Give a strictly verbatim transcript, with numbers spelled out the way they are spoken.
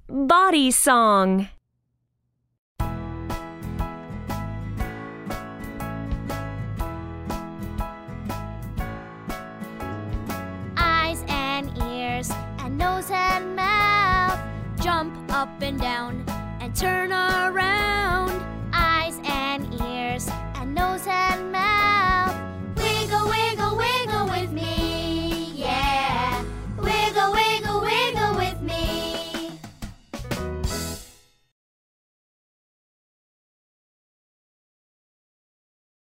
Body song. Eyes and ears and nose and mouth, jump up and down and turn around.